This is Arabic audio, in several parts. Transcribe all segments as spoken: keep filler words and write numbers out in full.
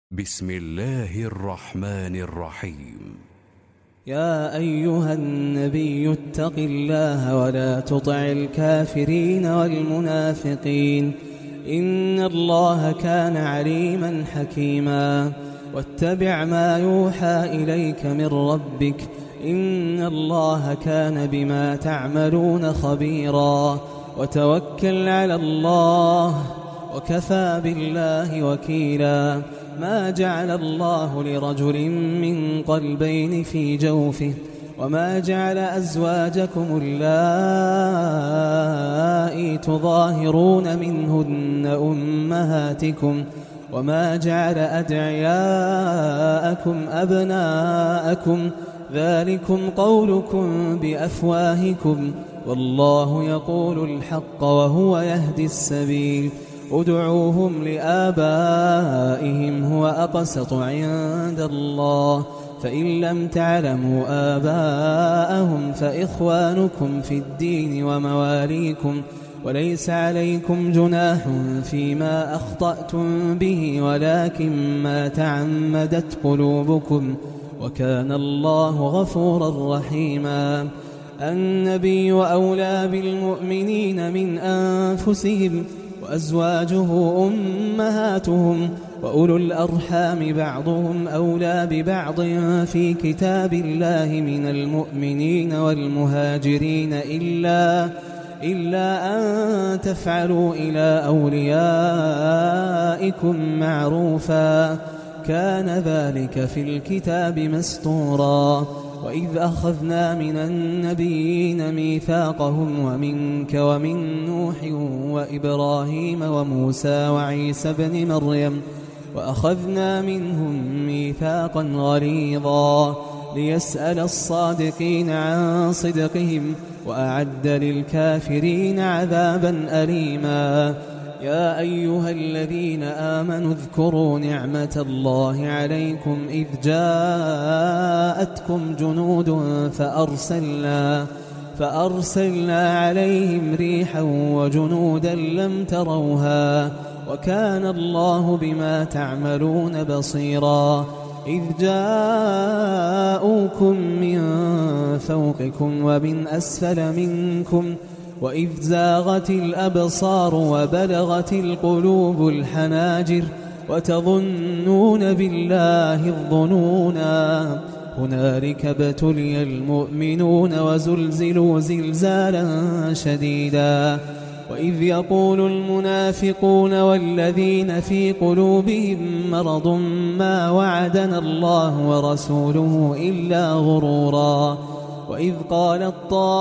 بسم الله الرحمن الرحيم. يا أيها النبي اتق الله ولا تطع الكافرين والمنافقين إن الله كان عليما حكيما. واتبع ما يوحى إليك من ربك إن الله كان بما تعملون خبيرا. وتوكل على الله وكفى بالله وكيلا. ما جعل الله لرجل من قلبين في جوفه وما جعل أزواجكم اللائي تظاهرون منهن أمهاتكم وما جعل أدعياءكم أبناءكم ذلكم قولكم بأفواهكم والله يقول الحق وهو يهدي السبيل. ادعوهم لآبائهم هو أقسط عند الله فإن لم تعلموا آباءهم فإخوانكم في الدين ومواليكم وليس عليكم جناح فيما أخطأتم به ولكن ما تعمدت قلوبكم وكان الله غفورا رحيما. النبي أولى بالمؤمنين من أنفسهم وأزواجه أمهاتهم وأولو الأرحام بعضهم أولى ببعض في كتاب الله من المؤمنين والمهاجرين إلا, إلا أن تفعلوا إلى أوليائكم معروفا كان ذلك في الكتاب مسطورا. وإذ أخذنا من النبيين ميثاقهم ومنك ومن نوح وإبراهيم وموسى وعيسى بن مريم وأخذنا منهم ميثاقا غليظا ليسأل الصادقين عن صدقهم وأعد للكافرين عذابا أليما. يا أيها الذين آمنوا اذكروا نعمة الله عليكم إذ جاءتكم جنود فأرسلنا, فأرسلنا عليهم ريحا وجنودا لم تروها وكان الله بما تعملون بصيرا. إذ جاءوكم من فوقكم ومن أسفل منكم وإذ زاغت الأبصار وبلغت القلوب الحناجر وتظنون بالله الظنونا هنالك ابتلي المؤمنون وزلزلوا زلزالا شديدا. وإذ يقول المنافقون والذين في قلوبهم مرض ما وعدنا الله ورسوله إلا غرورا. وإذ قالت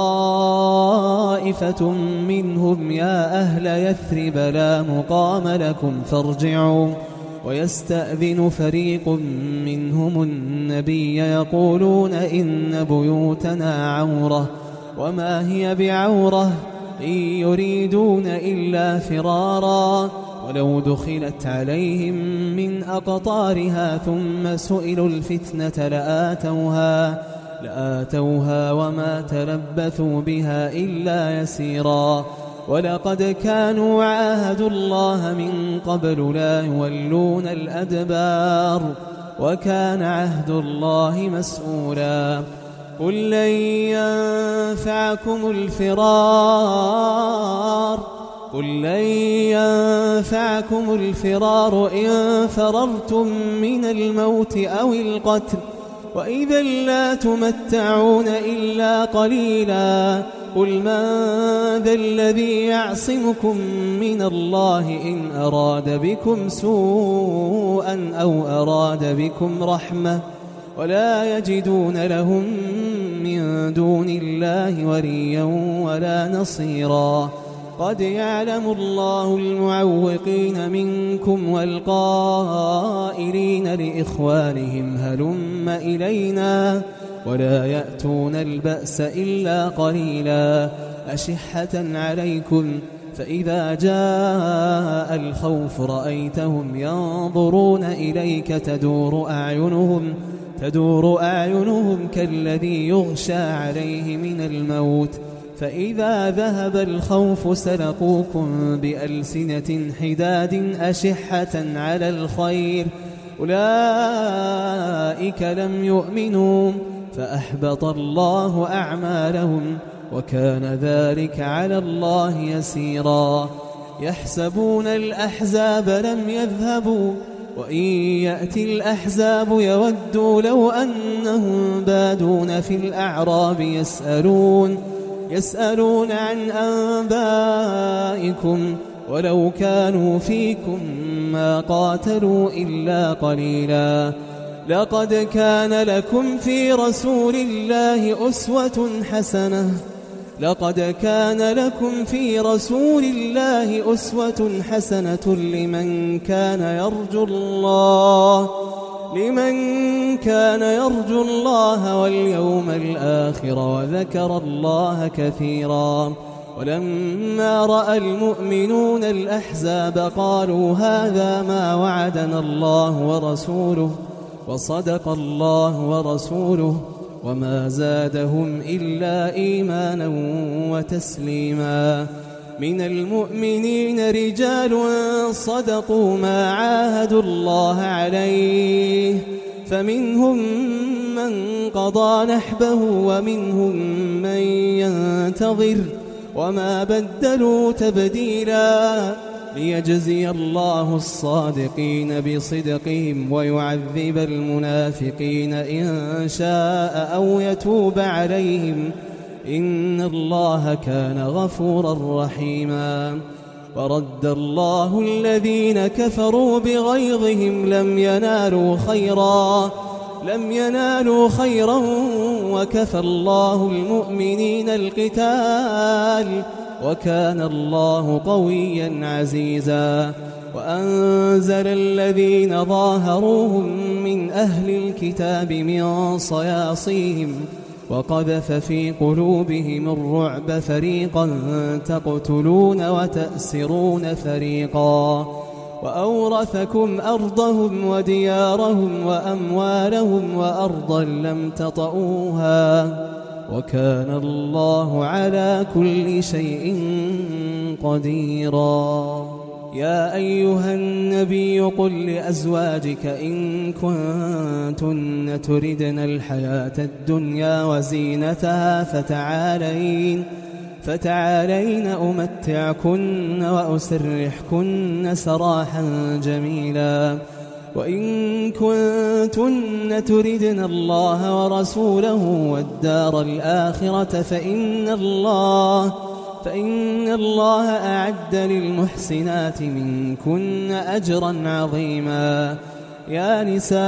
طائفة منهم يا أهل يثرب لا مقام لكم فارجعوا ويستأذن فريق منهم النبي يقولون إن بيوتنا عورة وما هي بعورة إن يريدون إلا فرارا ولو دخلت عليهم من أقطارها ثم سئلوا الفتنة لآتوها لآتوها وما تلبثوا بها إلا يسيرا. ولقد كانوا عاهدوا الله من قبل لا يولون الأدبار وكان عهد الله مسؤولا. قل لن ينفعكم الفرار قل لن ينفعكم الفرار إن فررتم من الموت أو القتل وإذا لا تمتعون إلا قليلا. قل من ذا الذي يعصمكم من الله إن أراد بكم سوءا أو أراد بكم رحمة ولا يجدون لهم من دون الله وليا ولا نصيرا. قد يعلم الله المعوقين منكم والقائلين لإخوانهم هلم إلينا ولا يأتون البأس إلا قليلا أشحة عليكم فإذا جاء الخوف رأيتهم ينظرون إليك تدور أعينهم تدور أعينهم كالذي يغشى عليه من الموت فإذا ذهب الخوف سلقوكم بألسنة حداد أشحة على الخير أولئك لم يؤمنوا فأحبط الله أعمالهم وكان ذلك على الله يسيرا. يحسبون الأحزاب لم يذهبوا وإن يأتي الأحزاب يودوا لو أنهم بادون في الأعراب يسألون يسألون عن أنبائكم ولو كانوا فيكم ما قاتلوا إلا قليلا. لقد كان لكم في رسول الله أسوة حسنة لقد كان لكم في رسول الله أسوة حسنة لمن كان يرجو الله لمن كان يرجو الله واليوم الآخر وذكر الله كثيرا. ولما رأى المؤمنون الأحزاب قالوا هذا ما وعدنا الله ورسوله وصدق الله ورسوله وما زادهم إلا إيمانا وتسليما. من المؤمنين رجال صدقوا ما عاهدوا الله عليه فمنهم من قضى نحبه ومنهم من ينتظر وما بدلوا تبديلا. ليجزي الله الصادقين بصدقهم ويعذب المنافقين إن شاء أو يتوب عليهم إن الله كان غفورا رحيما. ورد الله الذين كفروا بغيظهم لم ينالوا خيرا لم ينالوا خيرا وكفى الله المؤمنين القتال وكان الله قويا عزيزا. وأنزل الذين ظاهروهم من أهل الكتاب من صياصيهم وقذف في قلوبهم الرعب فريقا تقتلون وتأسرون فريقا. وأورثكم أرضهم وديارهم وأموالهم وأرضا لم تطئوها وكان الله على كل شيء قديرا. يا أيها النبي قل لأزواجك إن كنتن تردن الحياة الدنيا وزينتها فتعالين فتعالين أمتعكن وأسرحكن سراحا جميلا. وإن كنتن تردن الله ورسوله والدار الآخرة فإن الله فإن الله أعد للمحسنات منكن أجرا عظيما. يا نساء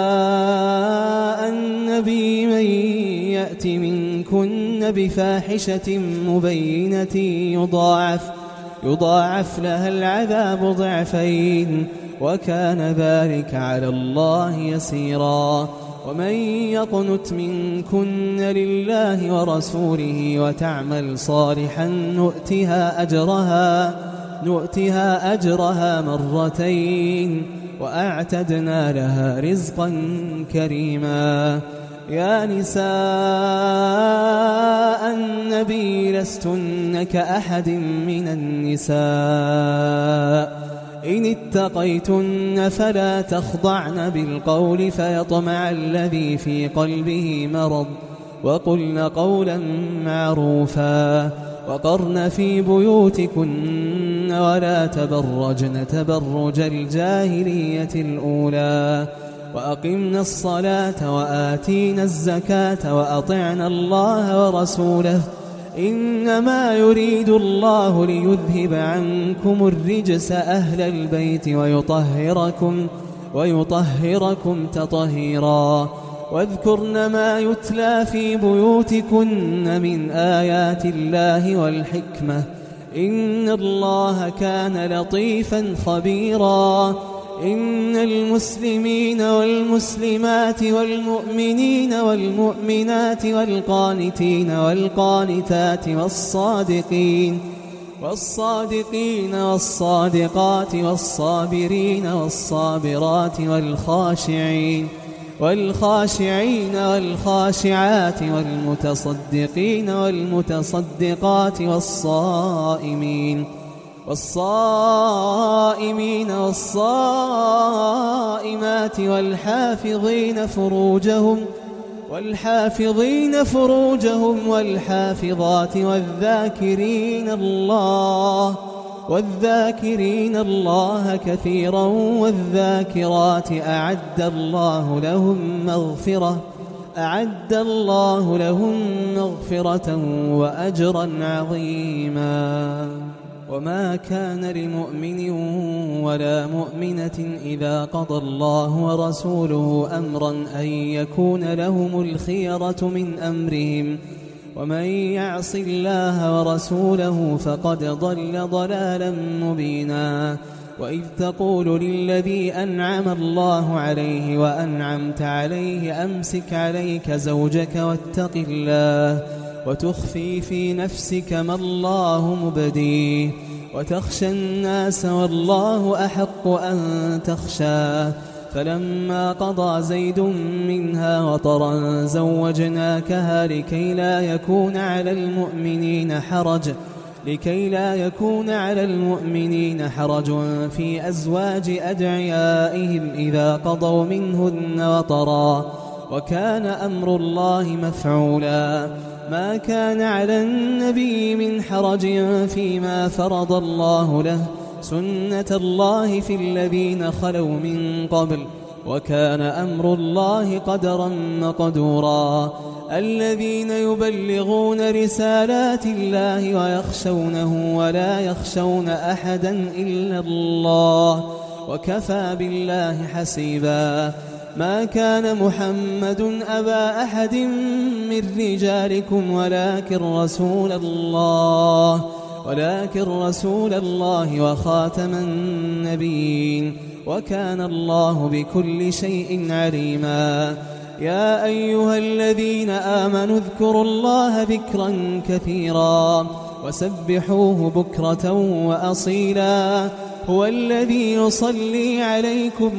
النبي من يأت منكن بفاحشة مبينة يضاعف يضاعف لها العذاب ضعفين وكان ذلك على الله يسيرا. ومن يقنت منكن لله ورسوله وتعمل صالحا نؤتها أجرها نؤتها أجرها مرتين وأعتدنا لها رزقا كريما. يا نساء النبي لستن كأحد من النساء إن اتقيتن فلا تخضعن بالقول فيطمع الذي في قلبه مرض وقلن قولا معروفا. وقرن في بيوتكن ولا تبرجن تبرج الجاهلية الأولى وأقمنا الصلاة وآتينا الزكاة وأطعنا الله ورسوله إنما يريد الله ليذهب عنكم الرجس أهل البيت ويطهركم ويطهركم تطهيرا. واذكرن ما يتلى في بيوتكن من آيات الله والحكمة إن الله كان لطيفا خبيرا. إن المسلمين والمسلمات والمؤمنين والمؤمنات والقانتين والقانتات والصادقين والصادقين والصادقات والصابرين والصابرات والخاشعين والخاشعين والخاشعات والمتصدقين والمتصدقات والصائمين والصائمين والصائمات والحافظات والحافظين فروجهم والحافظين فروجهم والحافظات والذاكرين الله والذاكرين الله كثيرا والذاكرات أعد الله لهم مغفرة أعد الله لهم مغفرة وأجرا عظيما. وما كان لمؤمن ولا مؤمنة إذا قضى الله ورسوله أمرا أن يكون لهم الخيرة من أمرهم ومن يعص الله ورسوله فقد ضل ضلالا مبينا. وإذ تقول للذي أنعم الله عليه وأنعمت عليه أمسك عليك زوجك واتق الله وتخفي في نفسك ما الله مبديه وتخشى الناس والله أحق أن تخشاه. فلما قضى زيد منها وطرا زوجناكها لكي لا يكون على المؤمنين حرج لكي لا يكون على المؤمنين حرج في أزواج أدعيائهم إذا قضوا منهن وطرا وكان أمر الله مفعولا. ما كان على النبي من حرج فيما فرض الله له سنة الله في الذين خلوا من قبل وكان أمر الله قدرا مقدورا. الذين يبلغون رسالات الله ويخشونه ولا يخشون أحدا إلا الله وكفى بالله حسيبا. ما كان محمد أبا أحد من رجالكم ولكن رسول الله ولكن رسول الله وخاتم النبيين وكان الله بكل شيء عليما. يا أيها الذين آمنوا اذكروا الله ذكرا كثيرا وسبحوه بكرة وأصيلا. هو الذي يصلي عليكم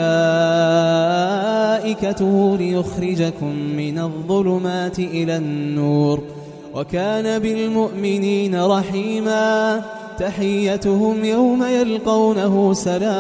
وملائكته ليخرجكم من الظلمات إلى النور وكان بالمؤمنين رحيما. تحيتهم يوم يلقونه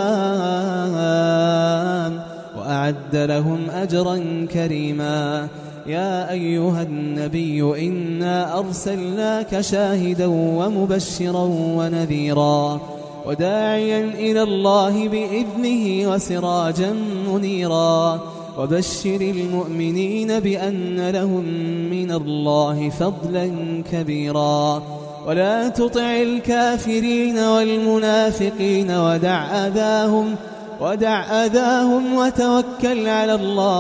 سلام وأعد لهم أجرا كريما. يا أيها النبي إنا أرسلناك شاهدا ومبشرا ونذيرا وداعيا إلى الله بإذنه وسراجا منيرا. وبشر المؤمنين بأن لهم من الله فضلا كبيرا. ولا تطع الكافرين والمنافقين ودع أذاهم ودع أذاهم وتوكل على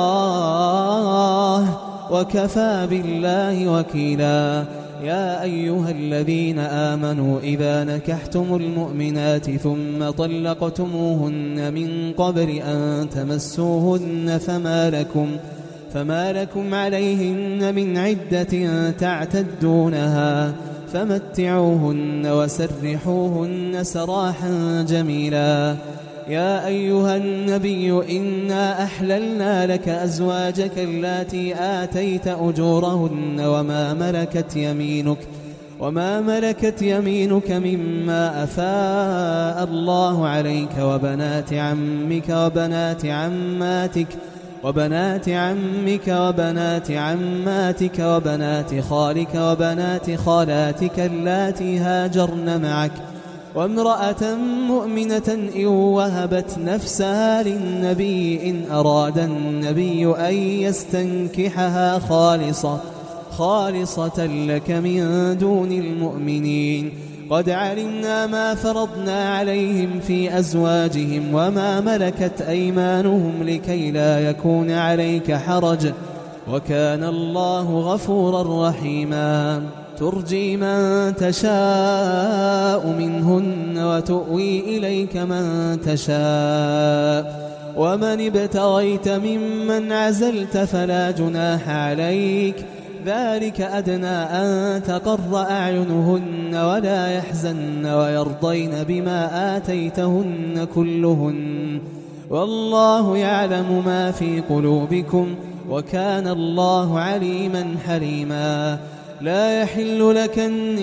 الله وكفى بالله وكيلا. يا أيها الذين آمنوا إذا نكحتم المؤمنات ثم طلقتموهن من قبل أن تمسوهن فما لكم فما لكم عليهن من عدة تعتدونها فمتعوهن وسرحوهن سراحا جميلا. يا أيها النبي إنا أحللنا لك أزواجك اللاتي آتيت أجورهن وما ملكت يمينك وما ملكت يمينك مما أفاء الله عليك وبنات عمك وبنات عماتك وبنات عمك وبنات عماتك وبنات خالك وبنات خالاتك اللاتي هاجرن معك وامرأة مؤمنة إن وهبت نفسها للنبي إن أراد النبي أن يستنكحها خالصة خالصة لك من دون المؤمنين. قد علمنا ما فرضنا عليهم في أزواجهم وما ملكت أيمانهم لكي لا يكون عليك حرج وكان الله غفورا رحيما. ترجي من تشاء منهن وتؤوي إليك من تشاء ومن ابتغيت ممن عزلت فلا جناح عليك ذلك أدنى أن تقر أعينهن ولا يحزن ويرضين بما آتيتهن كلهن والله يعلم ما في قلوبكم وكان الله عليما حليما. لا يحل لك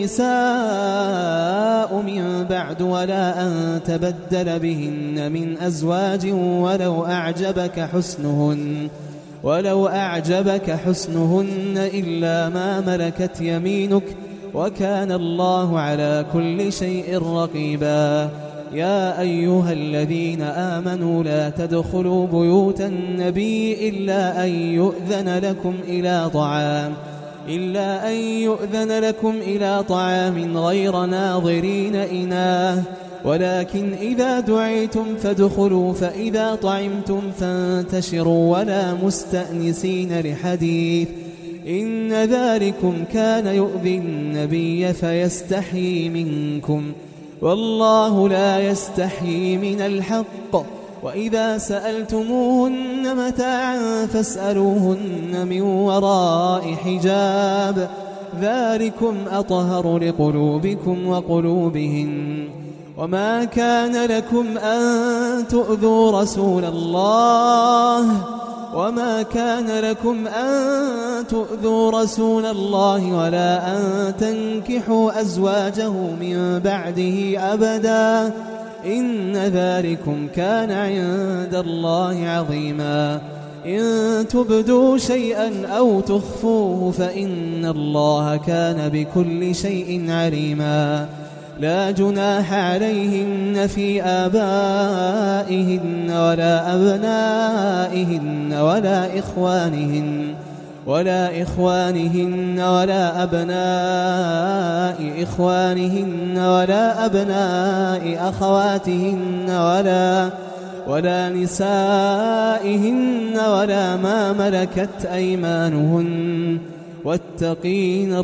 النساء من بعد ولا أن تبدل بهن من أزواج ولو أعجبك حسنهن ولو أعجبك حسنهن إلا ما ملكت يمينك وكان الله على كل شيء رقيبا. يا أيها الذين آمنوا لا تدخلوا بيوت النبي إلا أن يؤذن لكم إلى طعام إلا أن يؤذن لكم إلى طعام غير ناظرين إناه ولكن إذا دعيتم فادخلوا فإذا طعمتم فانتشروا ولا مستأنسين لحديث إن ذلكم كان يؤذي النبي فيستحيي منكم والله لا يستحيي من الحق. وإذا سألتموهن متاعا فاسألوهن من وراء حجاب ذلكم أطهر لقلوبكم وقلوبهن. وما كان لكم أن تؤذوا رسول الله وما كان لكم أن تؤذوا رسول الله ولا أن تنكحوا أزواجه من بعده أبدا إن ذلكم كان عند الله عظيما. إن تبدوا شيئا أو تخفوه فإن الله كان بكل شيء عليما. لا جناح عليهن في آبائهن ولا أبنائهن ولا إخوانهن ولا إخوانهن ولا أبناء إخوانهن ولا أبناء أخواتهن ولا ولا نسائهن ولا ما ملكت أيمانهن واتقين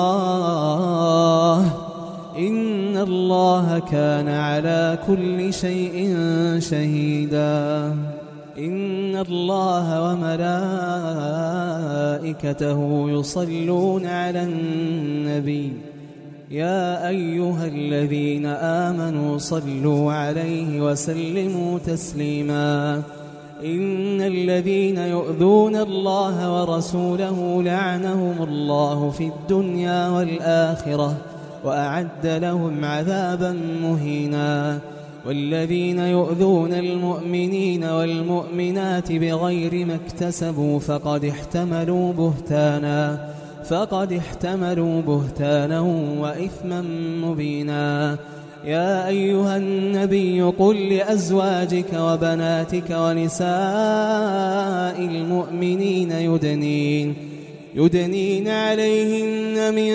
الله إن الله كان على كل شيء شهيدا. إن الله وملائكته يصلون على النبي يا أيها الذين آمنوا صلوا عليه وسلموا تسليما. إن الذين يؤذون الله ورسوله لعنهم الله في الدنيا والآخرة وأعد لهم عذابا مهينا. والذين يؤذون المؤمنين والمؤمنات بغير ما اكتسبوا فقد احتملوا بهتانا فقد احتملوا بهتانا وإثما مبينا. يا أيها النبي قل لأزواجك وبناتك ونساء المؤمنين يدنين يدنين عليهن من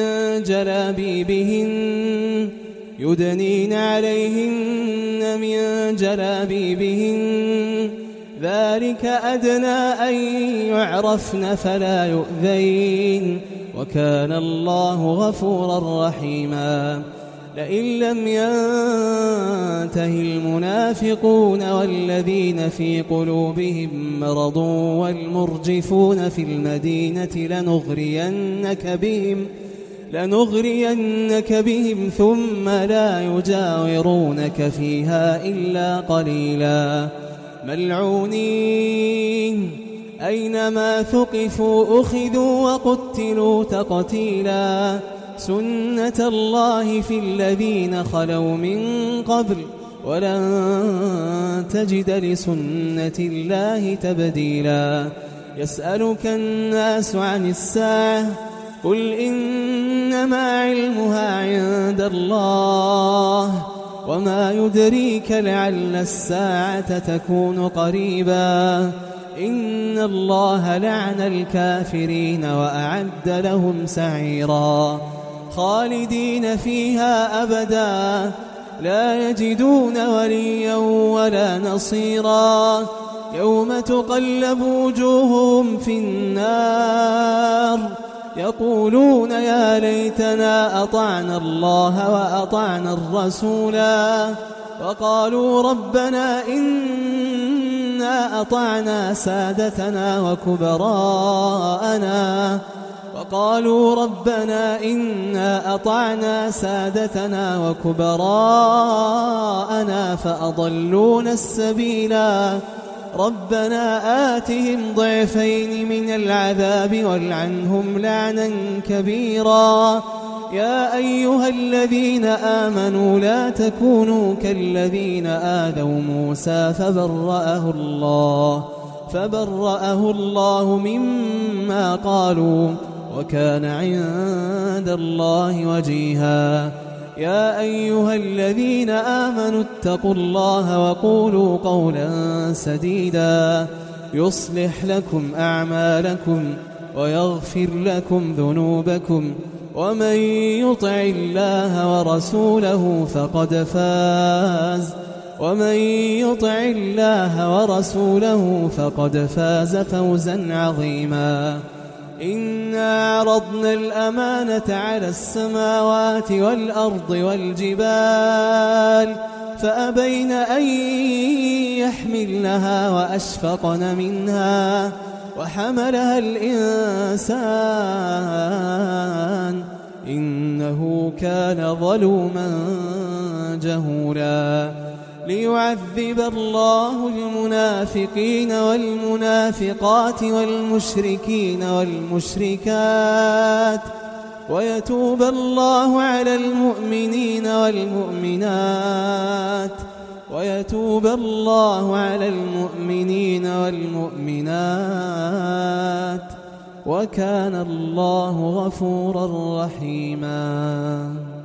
جلابيبهن يدنين عليهن من جلابيبهن ذلك أدنى أن يعرفن فلا يؤذين وكان الله غفورا رحيما. لئن لم ينته المنافقون والذين في قلوبهم مرض والمرجفون في المدينة لنغرينك بهم لنغرينك بهم ثم لا يجاورونك فيها إلا قليلا. ملعونين أينما ثقفوا أخذوا وقتلوا تقتيلا. سنة الله في الذين خلوا من قبل ولن تجد لسنة الله تبديلا. يسألك الناس عن الساعة قل إنما علمها عند الله وما يدريك لعل الساعة تكون قريبا. إن الله لعن الكافرين وأعد لهم سعيرا. خالدين فيها أبدا لا يجدون وليا ولا نصيرا. يوم تقلب وجوههم في النار يقولون يا ليتنا أطعنا الله وأطعنا الرسولا وقالوا ربنا إنا أطعنا سادتنا وكبراءنا وقالوا ربنا إنا أطعنا سادتنا وكبراءنا فأضلونا السبيلا. ربنا آتهم ضعفين من العذاب والعنهم لعنا كبيرا يا أيها الذين آمنوا لا تكونوا كالذين آذوا موسى فبرأه الله فبرأه الله مما قالوا وكان عند الله وجيها يا أيها الذين آمنوا اتقوا الله وقولوا قولا سديدا يصلح لكم أعمالكم ويغفر لكم ذنوبكم ومن يطع الله ورسوله فقد فاز ومن يطع الله ورسوله فقد فاز فوزا عظيما إنا عرضنا الأمانة على السماوات والأرض والجبال فأبين أن يحملنها وأشفقن منها وحملها الإنسان إنه كان ظلوما جهولا ليعذب الله المنافقين والمنافقات والمشركين والمشركات ويتوب الله على المؤمنين والمؤمنات ويتوب الله على المؤمنين والمؤمنات وكان الله غفورا رحيما.